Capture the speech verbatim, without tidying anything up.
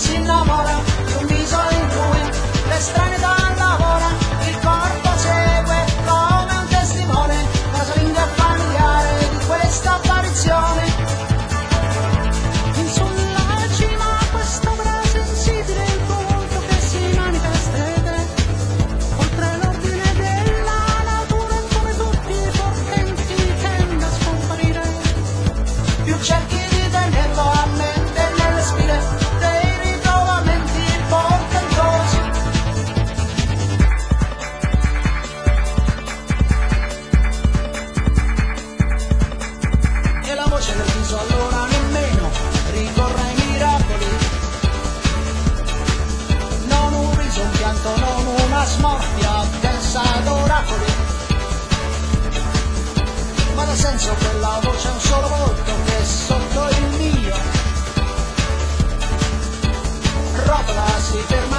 si innamora di un viso in cui l'estranità lavora, il corpo segue come un testimone, casalinga familiare di questa apparizione. In sulla cima quest'opera sensibile, il tuo volto che si manifesta ed è oltre l'ordine della natura, come tutti i portenti tende a scomparire. Più cerchi di tenerlo a mente nelle spine dei ritrovamenti portentosi. E la voce del viso allora nemmeno ricorre ai miracoli. Non un riso, un pianto, non una smorfia densa d'oracoli, ma da senso quella voce è un solo volto che sotto il mio rotola, si ferma